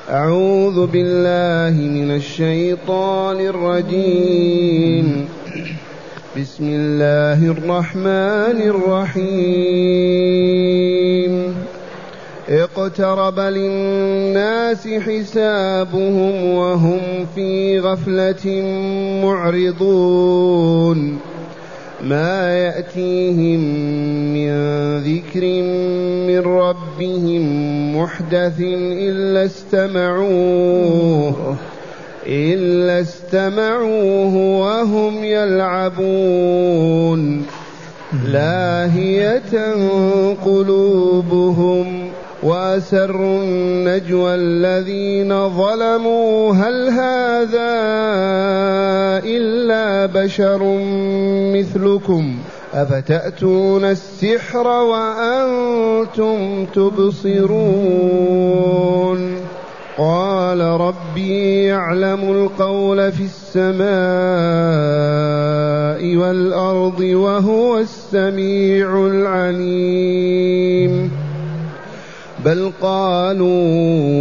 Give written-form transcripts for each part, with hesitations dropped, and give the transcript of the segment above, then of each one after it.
أعوذ بالله من الشيطان الرجيم. بسم الله الرحمن الرحيم. اقترب للناس حسابهم وهم في غفلة معرضون ما يأتيهم من ذكر من ربهم محدث إلا استمعوه وهم يلعبون لاهية قلوبهم وأسروا النجوى الذين ظلموا هل هذا إلا بشر مثلكم أفتأتون السحر وأنتم تبصرون قال ربي يعلم القول في السماء والأرض وهو السميع العليم بل قالوا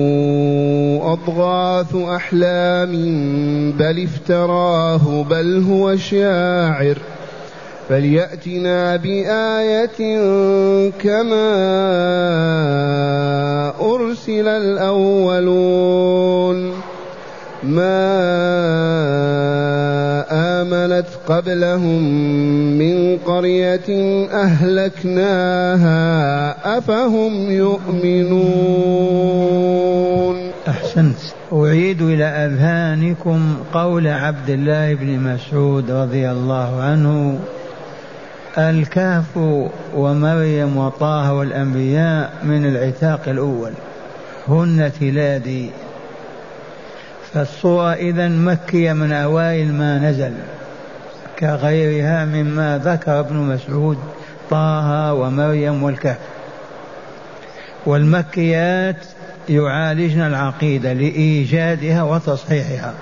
أضغاث أحلام بل افتراه بل هو شاعر فليأتنا بآية كما أرسل الأولون ما آمنت قبلهم من قرية أهلكناها أفهم يؤمنون. أحسنت. أعيد إلى أذهانكم قول عبد الله بن مسعود رضي الله عنه: الكهف ومريم وطه والأنبياء من العتاق الأول هن تلادي. فالصورة إذن مكية من أوائل ما نزل كغيرها مما ذكر ابن مسعود: طه ومريم والكهف. والمكيات يعالجن العقيدة لإيجادها وتصحيحها،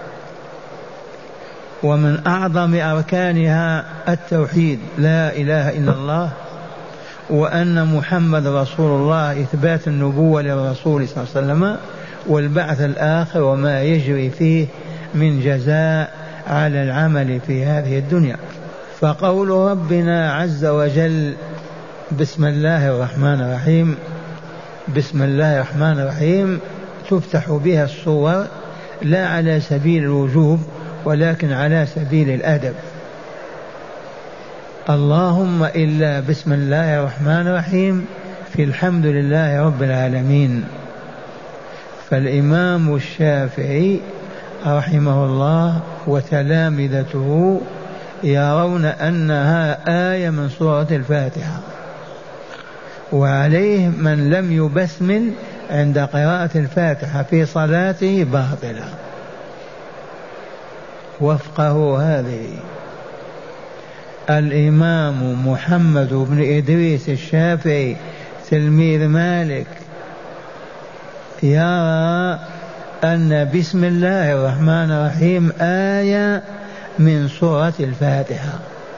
ومن أعظم أركانها التوحيد لا إله إلا الله وأن محمد رسول الله، إثبات النبوة للرسول صلى الله عليه وسلم والبعث الآخر وما يجري فيه من جزاء على العمل في هذه الدنيا. فقول ربنا عز وجل: بسم الله الرحمن الرحيم، بسم الله الرحمن الرحيم تفتح بها الصور لا على سبيل الوجوب ولكن على سبيل الأدب. اللهم إلا بسم الله الرحمن الرحيم في الحمد لله رب العالمين. فالإمام الشافعي رحمه الله وتلامذته يرون أنها آية من سورة الفاتحة، وعليه من لم يبسمل عند قراءة الفاتحة في صلاته باطلة. وفقه هذه الإمام محمد بن إدريس الشافعي تلميذ مالك يرى أن بسم الله الرحمن الرحيم آية من سورة الفاتحة،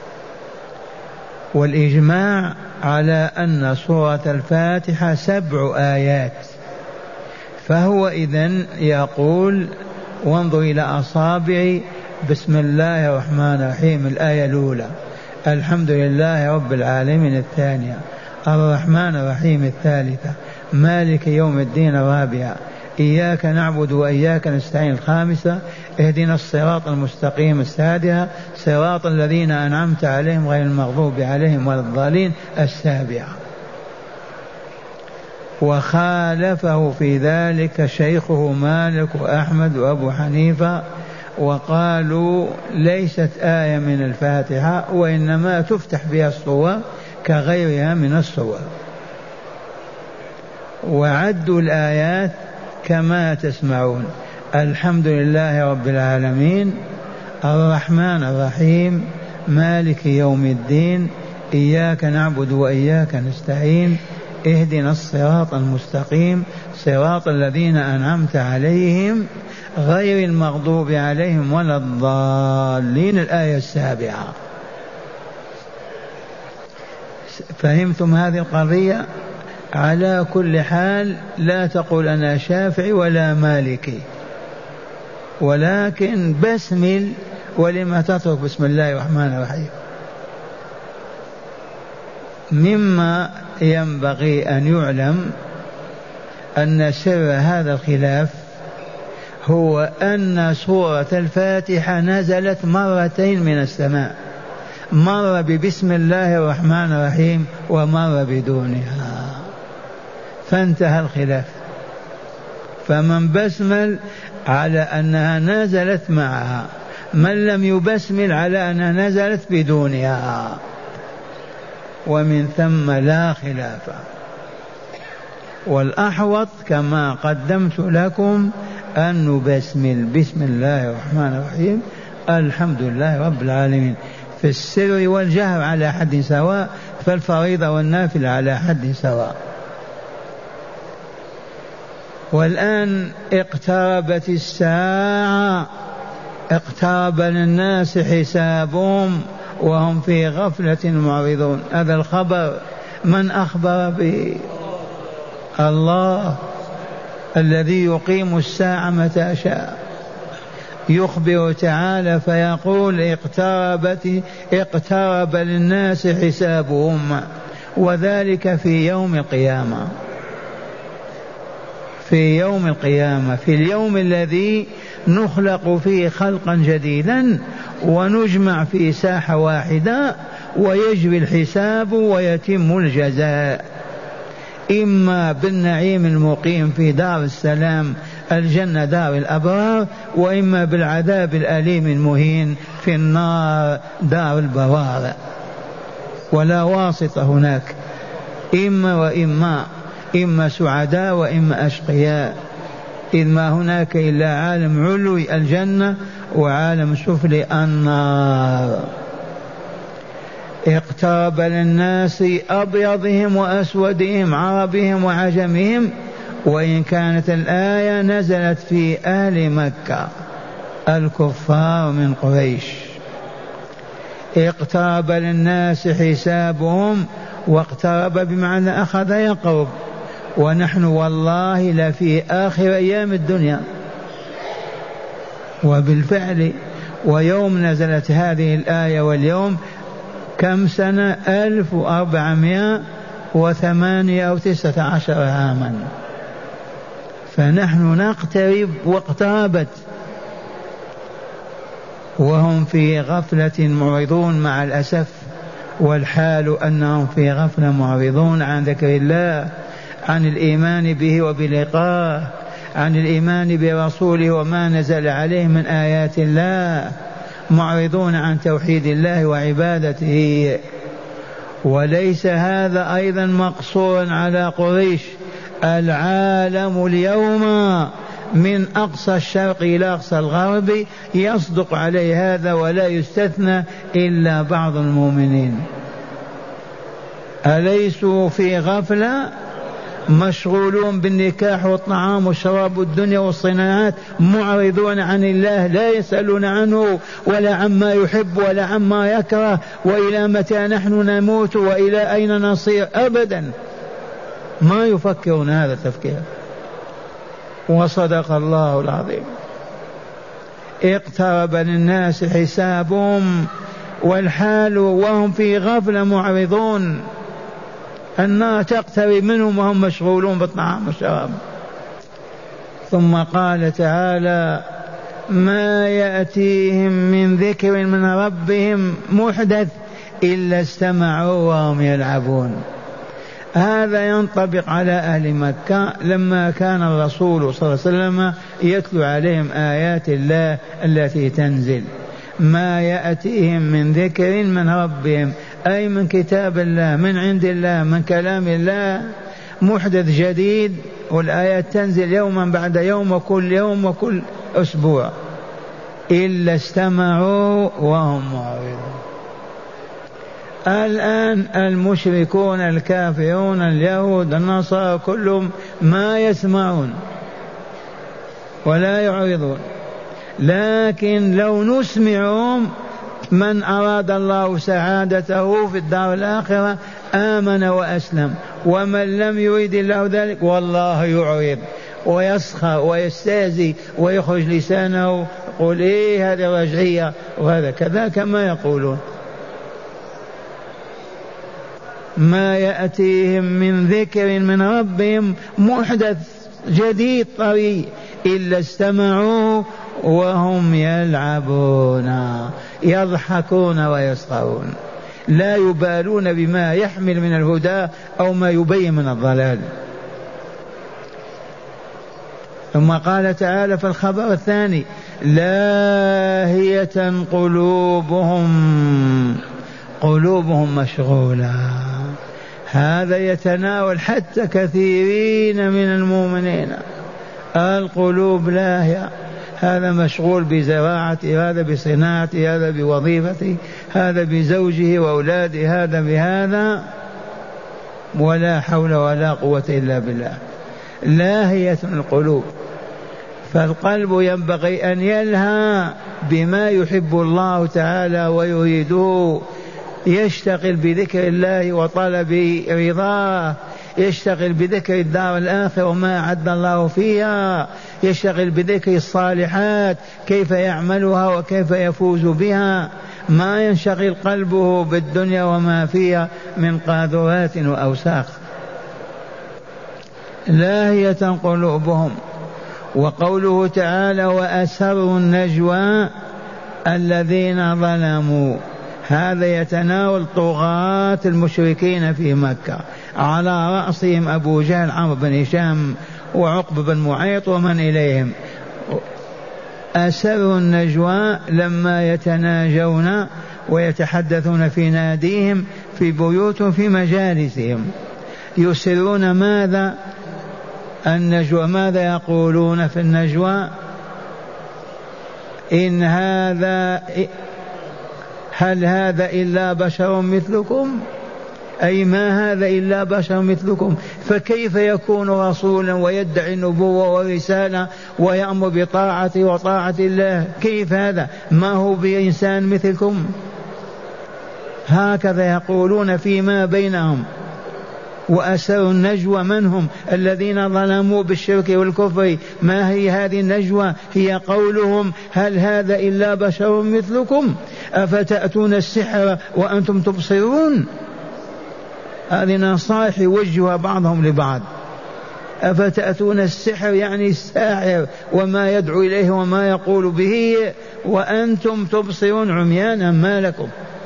والإجماع على أن سورة الفاتحة 7 آيات. فهو إذن يقول: وانظر إلى أصابعي، بسم الله الرحمن الرحيم الآية الأولى، الحمد لله رب العالمين الثانية، الرحمن الرحيم الثالثة، مالك يوم الدين الرابعة، إياك نعبد وإياك نستعين الخامسة، اهدنا الصراط المستقيم السادسة، صراط الذين أنعمت عليهم غير المغضوب عليهم ولا الضالين السابعة. وخالفه في ذلك شيخه مالك وأحمد وأبو حنيفة، وقالوا ليست آية من الفاتحة وإنما تفتح بها الصور كغيرها من الصور. وعدوا الآيات كما تسمعون: الحمد لله رب العالمين، الرحمن الرحيم، مالك يوم الدين، إياك نعبد وإياك نستعين، اهدنا الصراط المستقيم، صراط الذين أنعمت عليهم غير المغضوب عليهم ولا الضالين، الآية السابعة. فهمتم هذه القضية؟ على كل حال لا تقول أنا شافعي ولا مالكي، ولكن بسمل. ولما تترك بسم الله الرحمن الرحيم؟ مما ينبغي أن يعلم أن سر هذا الخلاف هو أن سورة الفاتحة نزلت مرتين من السماء، مر ببسم الله الرحمن الرحيم ومر بدونها، فانتهى الخلاف. فمن بسمل على أنها نزلت معها، من لم يبسمل على أنها نزلت بدونها، ومن ثم لا خلاف. والأحوط كما قدمت لكم أن نبسمل بسم الله الرحمن الرحيم الحمد لله رب العالمين في السر والجهر على حد سواء، فالفريضة والنافل على حد سواء. والآن اقتربت الساعة، اقترب للناس حسابهم وهم في غفلة معرضون. هذا الخبر من أخبر به؟ الله الذي يقيم الساعة متى شاء. يخبر تعالى فيقول اقترب للناس حسابهم، وذلك في يوم القيامة، في يوم القيامة، في اليوم الذي نخلق فيه خلقا جديدا ونجمع في ساحة واحدة ويجري الحساب ويتم الجزاء، إما بالنعيم المقيم في دار السلام الجنة دار الأبرار، وإما بالعذاب الأليم المهين في النار دار البوار، ولا واسطة هناك، إما وإما، إما سعداء وإما أشقياء، إذ ما هناك إلا عالم علوي الجنة وعالم سفلي النار. اقترب للناس أبيضهم وأسودهم عربهم وعجمهم، وإن كانت الآية نزلت في أهل مكة الكفار من قريش. اقترب للناس حسابهم، واقترب بمعنى أخذ يقرب، ونحن والله لفي آخر أيام الدنيا. وبالفعل ويوم نزلت هذه الآية واليوم كم سنة؟ 1408 أو 19 عاما. فنحن نقترب واقتربت وهم في غفلة معرضون مع الأسف، والحال أنهم في غفلة معرضون عن ذكر الله، عن الإيمان به وبلقاه، عن الإيمان برسوله وما نزل عليه من آيات الله، معرضون عن توحيد الله وعبادته. وليس هذا أيضا مقصورا على قريش، العالم اليوم من أقصى الشرق إلى أقصى الغرب يصدق عليه هذا، ولا يستثنى إلا بعض المؤمنين. أليسوا في غفلة مشغولون بالنكاح والطعام والشراب والدنيا والصناعات، معرضون عن الله، لا يسألون عنه ولا عما يحب ولا عما يكره، وإلى متى نحن نموت وإلى أين نصير؟ أبدا ما يفكرون هذا التفكير. وصدق الله العظيم. اقترب للناس حسابهم والحال وهم في غفلة معرضون، النار تقترب منهم وهم مشغولون بالطعام والشراب. ثم قال تعالى ما يأتيهم من ذكر من ربهم محدث إلا استمعوا وهم يلعبون. هذا ينطبق على أهل مكة لما كان الرسول صلى الله عليه وسلم يتلو عليهم آيات الله التي تنزل. ما يأتيهم من ذكر من ربهم، أي من كتاب الله، من عند الله، من كلام الله، محدث جديد، والآيات تنزل يوما بعد يوم وكل يوم وكل أسبوع، إلا استمعوا وهم معرضون. الآن المشركون الكافرون اليهود النصارى كلهم ما يسمعون ولا يعرضون، لكن لو نسمعهم من أراد الله سعادته في الدار الآخرة آمن وأسلم، ومن لم يريد الله ذلك والله يعرض ويسخر ويستهزئ ويخرج لسانه يقول إيه هذه رجعية وهذا كذا كما يقولون. ما يأتيهم من ذكر من ربهم محدث جديد طري إلا استمعوه وهم يلعبون يضحكون ويسخرون لا يبالون بما يحمل من الهدى أو ما يبين من الضلال. ثم قال تعالى في الخبر الثاني لاهية قلوبهم مشغولة. هذا يتناول حتى كثيرين من المؤمنين القلوب لاهية، هذا مشغول بزراعته، هذا بصناعته، هذا بوظيفته، هذا بزوجه وأولاده، هذا بهذا، ولا حول ولا قوة إلا بالله. لاهية القلوب. فالقلب ينبغي أن يلهى بما يحب الله تعالى ويريده، يشتغل بذكر الله وطلب رضاه، يشتغل بذكر الدار الآخرة وما أعد الله فيها، يشتغل بذكر الصالحات كيف يعملها وكيف يفوز بها، ما ينشغل قلبه بالدنيا وما فيها من قاذورات وأوساخ. لاهية قلوبهم. وقوله تعالى وأسروا النجوى الذين ظلموا، هذا يتناول طغاة المشركين في مكة على رأسهم أبو جهل عمرو بن هشام وعقب بن معيط ومن إليهم. أسروا النجوى لما يتناجون ويتحدثون في ناديهم في بيوتهم في مجالسهم، يسرون ماذا؟ النجوى. ماذا يقولون في النجوى؟ إن هذا هل هذا إلا بشر مثلكم، أي ما هذا إلا بشر مثلكم، فكيف يكون رسولا ويدعي النبوة ورسالة ويأمر بطاعته وطاعة الله؟ كيف هذا؟ ما هو بإنسان مثلكم؟ هكذا يقولون فيما بينهم. وأسروا النجوى من هم؟ الذين ظلموا بالشرك والكفر. ما هي هذه النجوى؟ هي قولهم هل هذا إلا بشر مثلكم أفتأتون السحر وأنتم تبصرون. هذه نصائح يوجهها بعضهم لبعض. أفتأتون السحر يعني الساحر وما يدعو إليه وما يقول به وأنتم تبصرون عميانا ما لكم.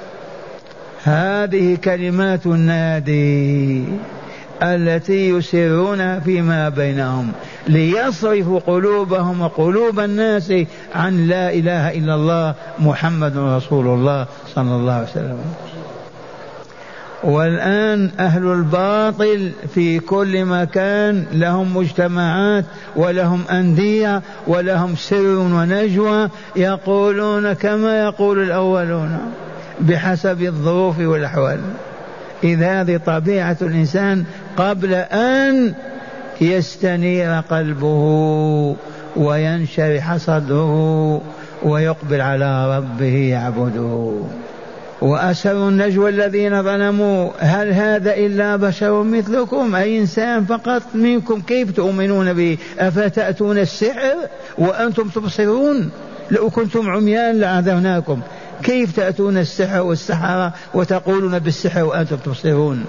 هذه كلمات النادي التي يسرون فيما بينهم ليصرفوا قلوبهم وقلوب الناس عن لا إله إلا الله محمد رسول الله صلى الله عليه وسلم. والآن أهل الباطل في كل مكان لهم مجتمعات ولهم أندية ولهم سر ونجوى، يقولون كما يقول الأولون بحسب الظروف والأحوال. إذ هذه طبيعة الإنسان قبل أن يستنير قلبه وينشرح صدره ويقبل على ربه يعبده. وأسروا النجوى الذين ظلموا هل هذا إلا بشر مثلكم، أي إنسان فقط منكم، كيف تؤمنون به؟ أفتأتون السحر وأنتم تبصرون؟ لو كنتم عميان لعذرناكم. كيف تأتون السحر والسحرة وتقولون بالسحر وأنتم تبصرون؟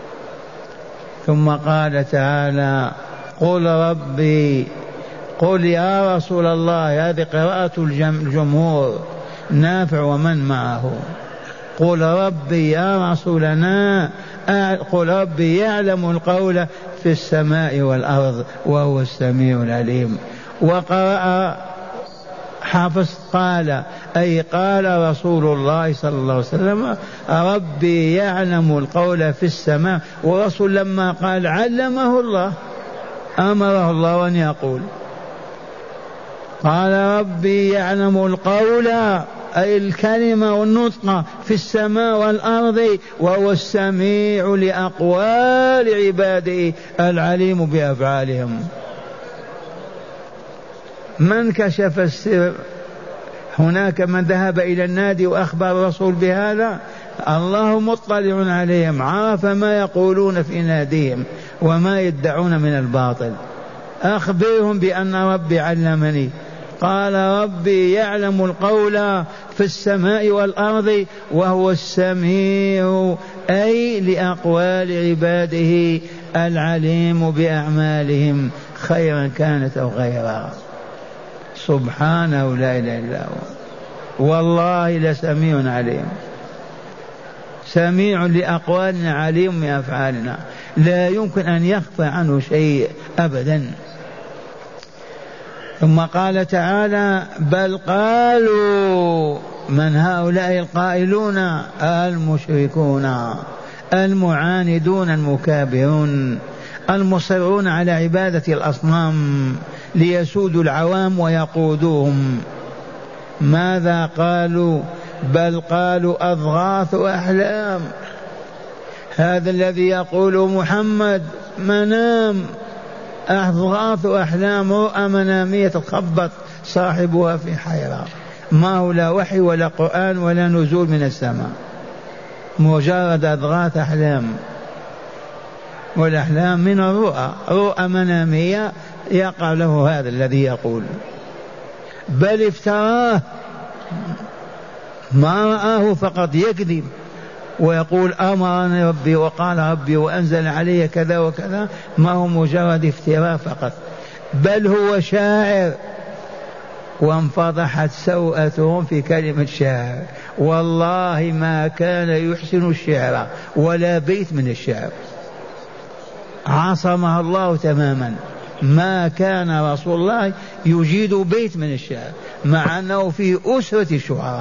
ثم قال تعالى قل ربي، قل يا رسول الله، هذه قراءة الجمهور نافع ومن معه. قل ربي يا رسولنا، قل ربي يعلم القول في السماء والأرض وهو السميع العليم. وقرأ حافظ قال أي قال رسول الله صلى الله عليه وسلم ربي يعلم القول في السماء، ورسول لما قال علمه الله، أمره الله أن يقول. قال ربي يعلم القول أي الكلمة والنطق في السماء والأرض وهو السميع لأقوال عباده العليم بأفعالهم. من كشف السر؟ هناك من ذهب إلى النادي وأخبر الرسول بهذا؟ الله مطلع عليهم، عرف ما يقولون في ناديهم وما يدعون من الباطل. أخبرهم بأن ربي علمني، قال ربي يعلم القول في السماء والأرض وهو السميع، أي لأقوال عباده العليم بأعمالهم خيرا كانت أو غيرها. سبحانه لا إله إلا هو، والله لسميع عليم، سميع لأقوالنا عليم بأفعالنا، لا يمكن أن يخفى عنه شيء أبدا. ثم قال تعالى بل قالوا، من هؤلاء القائلون؟ المشركون المعاندون المكابرون المصرون على عبادة الأصنام ليسودوا العوام ويقودوهم. ماذا قالوا؟ بل قالوا أضغاث أحلام. هذا الذي يقول محمد منام، أضغاث أحلام، رؤى منامية تخبط صاحبها في حيرة، ما هو لا وحي ولا قرآن ولا نزول من السماء، مجرد أضغاث أحلام. والأحلام من الرؤى، رؤى منامية يقع له هذا الذي يقول. بل افتراه، ما رآه فقط يكذب ويقول أمرني ربي وقال ربي وأنزل علي كذا وكذا، ما هو مجرد افتراء فقط. بل هو شاعر، وانفضحت سوءتهم في كلمة شاعر. والله ما كان يحسن الشعر ولا بيت من الشعر، عصمها الله تماما. ما كان رسول الله يجيد بيت من الشعر، مع أنه في أسرة الشعراء،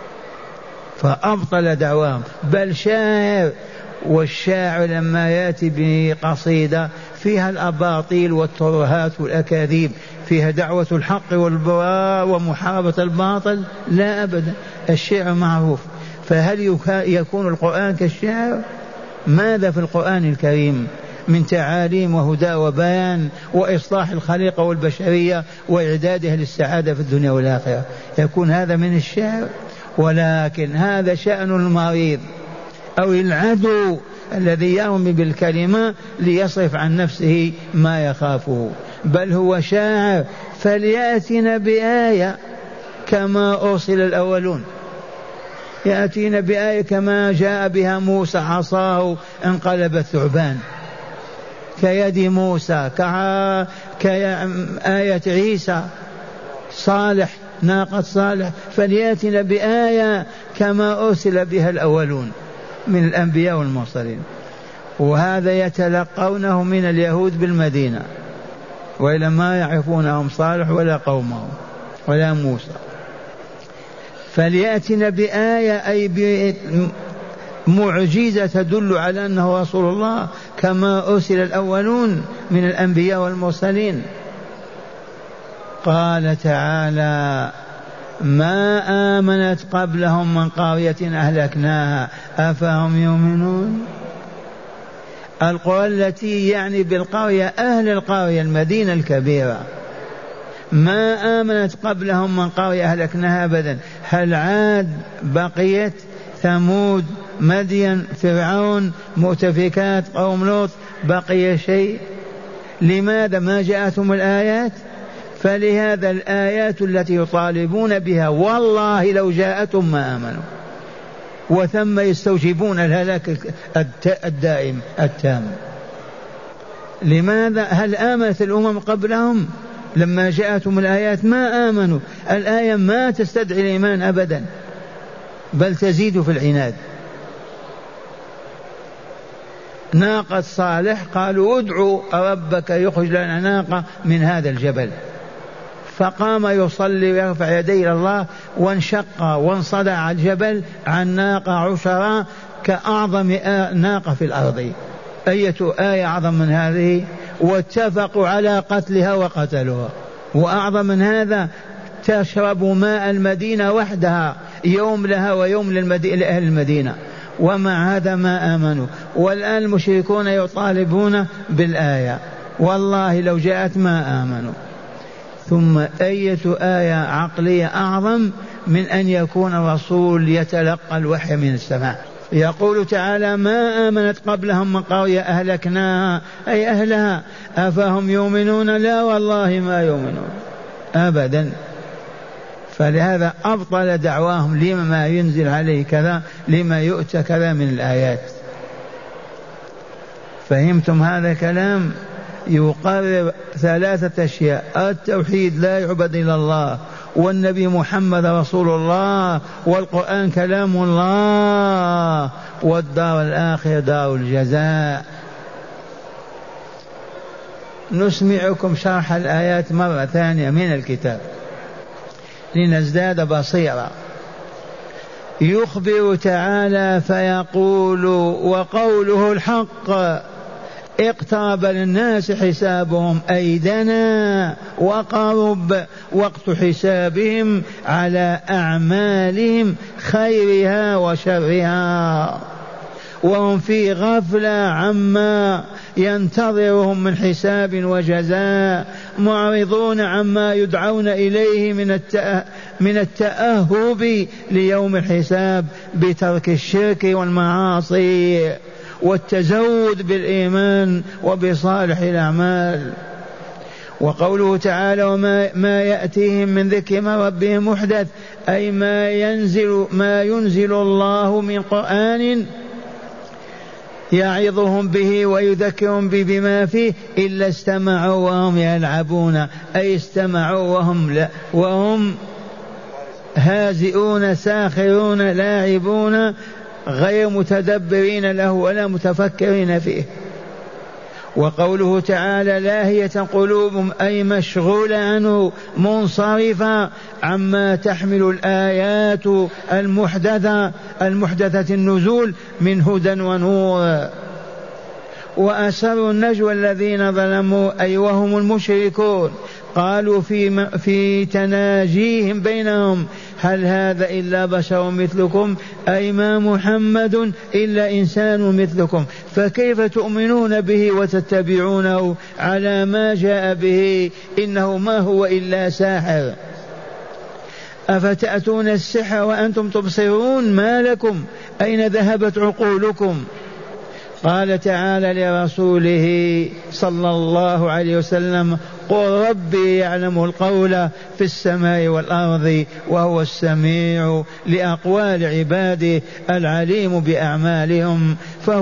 فأبطل دعواهم. بل شاعر، والشاعر لما يأتي بقصيدة فيها الأباطيل والترهات والأكاذيب، فيها دعوة الحق والبراء ومحاربة الباطل، لا أبدا، الشعر معروف. فهل يكون القرآن كالشعر؟ ماذا في القرآن الكريم من تعاليم وهدى وبيان وإصلاح الخليقة والبشرية وإعدادها للسعادة في الدنيا والآخرة؟ يكون هذا من الشعر؟ ولكن هذا شأن المريض أو العدو الذي يرمي بالكلمة ليصرف عن نفسه ما يخافه. بل هو شاعر، فليأتنا بآية كما أرسل الأولون، يأتينا بآية كما جاء بها موسى، عصاه انقلبت ثعبان كيد موسى، كآية عيسى، صالح ناقة صالح، فليأتنا بآية كما أرسل بها الأولون من الأنبياء والمرسلين. وهذا يتلقونه من اليهود بالمدينة، وإلا ما يعرفونهم صالح ولا قومه ولا موسى. فليأتنا بآية أي بمعجزة تدل على أنه رسول الله كما أرسل الأولون من الأنبياء والمرسلين. قال تعالى ما آمنت قبلهم من قرية أهلكناها أفهم يؤمنون. القرى التي يعني بالقرية أهل القرية المدينة الكبيرة. ما آمنت قبلهم من قرية أهلكناها أبدا. هل عاد بقيت؟ ثمود، مدين، فرعون، مؤتفكات، قوم لوط، بقي شيء؟ لماذا ما جاءتهم الآيات؟ فلهذا الآيات التي يطالبون بها والله لو جاءتهم ما آمنوا، وثم يستوجبون الهلاك الدائم التام. لماذا؟ هل آمنت الأمم قبلهم؟ لما جاءتهم الآيات ما آمنوا. الآية ما تستدعي الإيمان أبدا، بل تزيد في العناد. ناقة صالح قالوا ادعوا ربك يخرج لنا ناقة من هذا الجبل، فقام يصلي ويرفع يديه إلى الله، وانشق وانصدع الجبل عن ناقة عشرة كأعظم ناقة في الأرض. أية آية أعظم من هذه؟ واتفقوا على قتلها وقتلوها. وأعظم من هذا تشرب ماء المدينة وحدها، يوم لها ويوم لأهل المدينة، ومع هذا ما آمنوا. والآن المشركون يطالبون بالآية، والله لو جاءت ما آمنوا. ثم أية آية عقلية أعظم من أن يكون الرسول يتلقى الوحي من السماء؟ يقول تعالى ما آمنت قبلهم من قرية أهلكناها أي أهلها أفهم يؤمنون لا والله ما يؤمنون أبدا. فلهذا أبطل دعواهم لما ينزل عليه كذا لما يؤتى كذا من الآيات. فهمتم هذا الكلام؟ يقرر ثلاثة أشياء: التوحيد لا يعبد إلا الله، والنبي محمد رسول الله، والقرآن كلام الله، والدار الآخرة دار الجزاء. نسمعكم شرح الآيات مرة ثانية من الكتاب لنزداد بصيرة. يخبر تعالى فيقول وقوله الحق: اقترب للناس حسابهم أي دنا وقرب وقت حسابهم على أعمالهم خيرها وشرها، وهم في غفلة عما ينتظرهم من حساب وجزاء، معرضون عما يدعون إليه من التأهب ليوم الحساب بترك الشرك والمعاصي والتزود بالإيمان وبصالح الأعمال. وقوله تعالى: وما يأتيهم من ذكر من ربهم محدث أي ما ينزل الله من قرآن يعظهم به ويذكرهم بما فيه إلا استمعوا وهم يلعبون، أي استمعوا وهم هازئون ساخرون لاعبون غير متدبرين له ولا متفكرين فيه. وقوله تعالى: لاهية قلوبهم أي مشغولة عنه منصرفة عما تحمل الآيات المحدثة النزول من هدى ونور. وأسروا النجوى الذين ظلموا أي وهم المشركون قالوا في تناجيهم بينهم: هل هذا إلا بشر مثلكم أي ما محمد إلا إنسان مثلكم، فكيف تؤمنون به وتتبعونه على ما جاء به؟ إنه ما هو إلا ساحر. أفتأتون السحر وأنتم تبصرون ما لكم أين ذهبت عقولكم؟ قال تعالى لرسوله صلى الله عليه وسلم: قل ربي يعلم القول في السماء والأرض وهو السميع لأقوال عباده العليم بأعمالهم.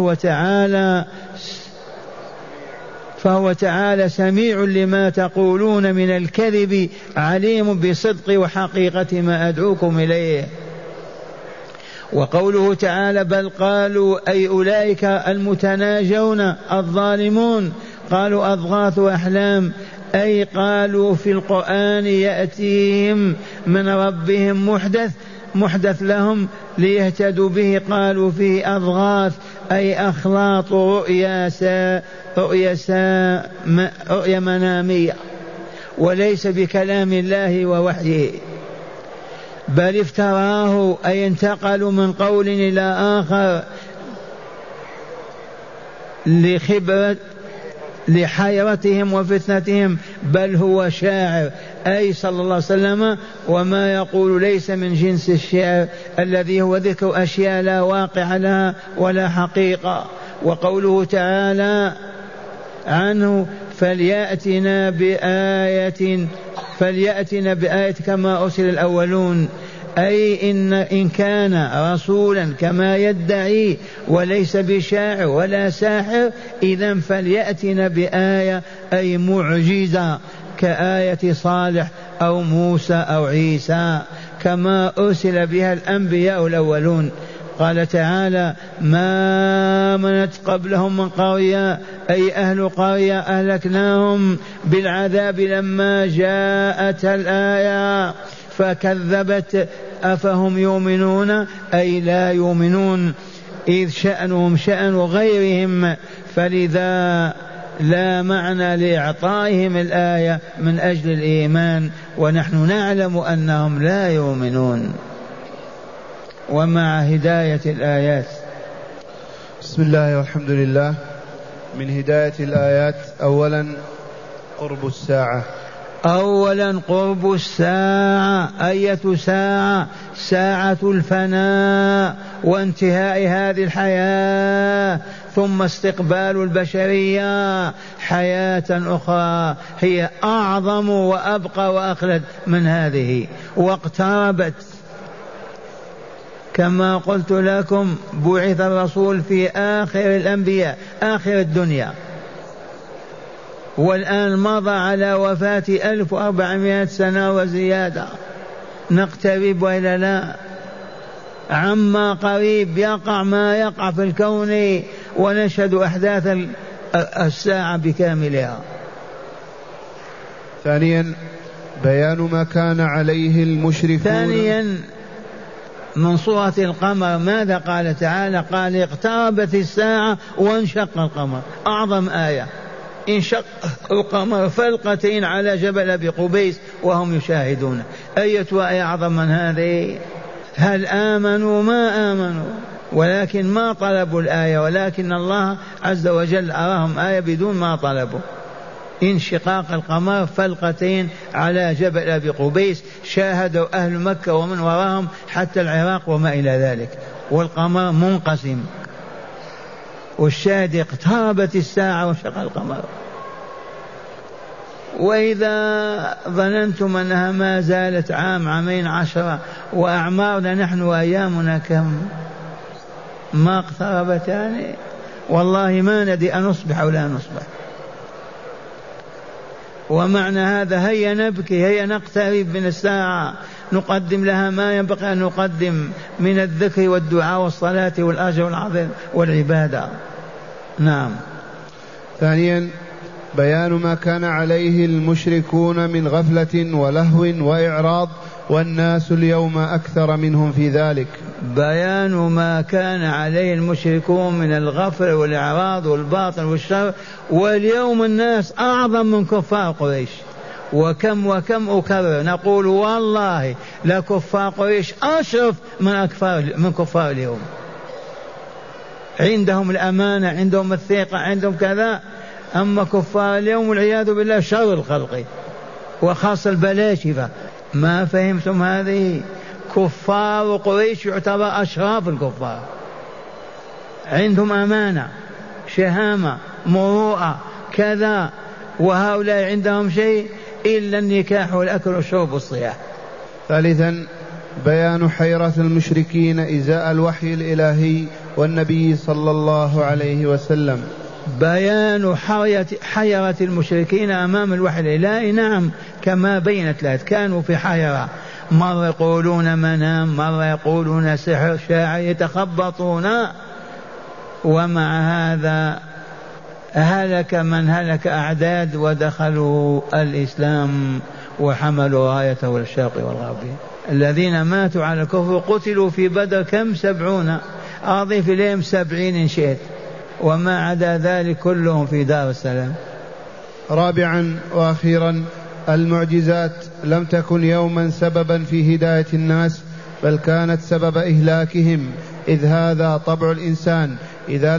فهو تعالى سميع لما تقولون من الكذب، عليم بصدق وحقيقة ما أدعوكم إليه. وقوله تعالى: بل قالوا أي أولئك المتناجون الظالمون قالوا أضغاث أحلام، أي قالوا في القرآن يأتيهم من ربهم محدث لهم ليهتدوا به، قالوا فيه أضغاث أي أخلاط رؤيا منامية، وليس بكلام الله ووحيه، بل افتراه أي انتقلوا من قول إلى آخر لحيرتهم وفتنتهم، بل هو شاعر أي صلى الله عليه وسلم. وما يقول ليس من جنس الشعر الذي هو ذكر أشياء لا واقع لها ولا حقيقة. وقوله تعالى عنه: فليأتنا بآية كما أرسل الأولون، أي إن كان رسولا كما يدعي وليس بشاعر ولا ساحر، إذن فليأتنا بآية أي معجزة كآية صالح أو موسى أو عيسى كما أرسل بها الأنبياء الأولون. قال تعالى: ما آمنت قبلهم من قرية أي أهل قرية أهلكناهم بالعذاب لما جاءت الآية فكذبت أفهم يؤمنون أي لا يؤمنون، إذ شأنهم شأن غيرهم، فلذا لا معنى لإعطائهم الآية من أجل الإيمان، ونحن نعلم أنهم لا يؤمنون. ومع هداية الآيات. بسم الله والحمد لله. من هداية الآيات: أولا قرب الساعة، أولا قرب الساعة، أية ساعة؟ ساعة الفناء وانتهاء هذه الحياة، ثم استقبال البشرية حياة أخرى هي أعظم وأبقى وأخلد من هذه، واقتربت. كما قلت لكم بعث الرسول في آخر الأنبياء، آخر الدنيا، والآن مضى على وفاة 1400 سنة وزيادة. نقترب وإلا لا؟ عما قريب يقع ما يقع في الكون، ونشهد أحداث الساعة بكاملها. ثانيا بيان ما كان عليه المشركون. ثانيا من سورة القمر ماذا قال تعالى؟ قال اقتربت الساعة وانشق القمر، أعظم آية. انشق القمر فلقتين على جبل أبي قبيس وهم يشاهدون. أية آية أعظم من هذه؟ هل آمنوا؟ ما آمنوا، ولكن ما طلبوا الآية، ولكن الله عز وجل أراهم آية بدون ما طلبوا. انشقاق القمر فلقتين على جبل أبي قبيس، شاهدوا أهل مكة ومن وراهم حتى العراق وما إلى ذلك، والقمر منقسم. والشاهد اقتربت الساعة وانشق القمر. وإذا ظننتم أنها ما زالت عام، عامين، 10، وأعمارنا نحن وأيامنا كم؟ ما اقتربتان؟ والله ما ندري أن نصبح أو لا نصبح. ومعنى هذا هيا نبكي، هيا نقترب من الساعة، نقدم لها ما ينبغي أن نقدم من الذكر والدعاء والصلاة والأجر والعظيم والعبادة. نعم. ثانيا بيان ما كان عليه المشركون من غفلة ولهو وإعراض، والناس اليوم أكثر منهم في ذلك. بيان ما كان عليه المشركون من الغفل والإعراض والباطل والشر، واليوم الناس أعظم من كفار قريش. وكم أكرر نقول والله لكفار قريش أشرف من كفار اليوم. عندهم الأمانة، عندهم الثقة، عندهم كذا. أما كفار اليوم والعياذ بالله شر الخلق، وخاصة البلاشفة. ما فهمتم هذه؟ كفار قريش يعتبر أشراف الكفار، عندهم أمانة، شهامة، مروءة، كذا. وهؤلاء عندهم شيء إلا النكاح والأكل والشرب والصياح. ثالثا بيان حيرة المشركين إزاء الوحي الإلهي والنبي صلى الله عليه وسلم. بيان حيرة المشركين أمام الوحي الإلهي. نعم، كما بينت لها كانوا في حيرة، مرة يقولون منام، مرة يقولون سحر، شاعر، يتخبطون. ومع هذا هلك من هلك أعداد ودخلوا الإسلام وحملوا رايته الشرق والغرب. الذين ماتوا على الكفر قتلوا في بدر كم؟ 70. أضيف إليهم 70 إن شئت، وما عدا ذلك كلهم في دار السلام. رابعا وأخيرا المعجزات لم تكن يوما سببا في هداية الناس، بل كانت سبب إهلاكهم، إذ هذا طبع الإنسان إذا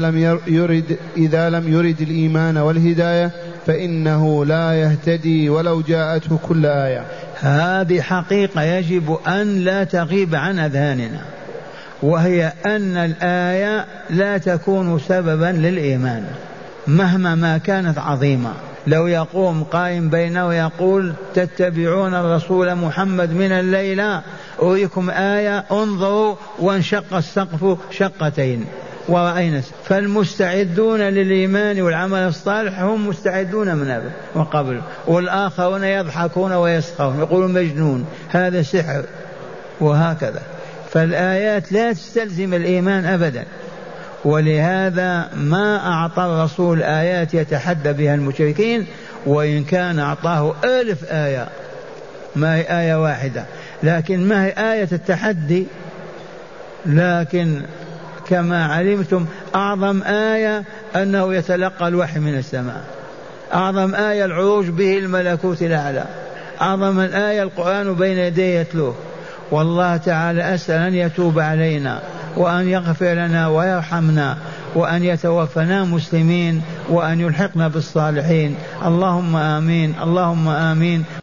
لم يرد الإيمان والهداية فإنه لا يهتدي ولو جاءته كل آية. هذه حقيقة يجب أن لا تغيب عن أذهاننا، وهي أن الآية لا تكون سببا للإيمان مهما ما كانت عظيمة. لو يقوم قائم بينه ويقول تتبعون الرسول محمد من الليلة أريكم آية، انظروا وانشق السقف شقتين ورأينا. فالمستعدون للإيمان والعمل الصالح هم مستعدون من قبل، والآخرون يضحكون ويسخرون يقولون مجنون، هذا سحر، وهكذا. فالآيات لا تستلزم الإيمان أبدا. ولهذا ما أعطى الرسول آيات يتحدى بها المشركين، وإن كان أعطاه 1000 آية، ما هي آية واحدة، لكن ما هي آية التحدي. لكن كما علمتم أعظم آية أنه يتلقى الوحي من السماء، أعظم آية العروج به الملكوت الأعلى، أعظم الآية القرآن بين يديه يتلوه. والله تعالى أسأل أن يتوب علينا وأن يغفر لنا ويرحمنا وأن يتوفنا مسلمين وأن يلحقنا بالصالحين. اللهم آمين، اللهم آمين.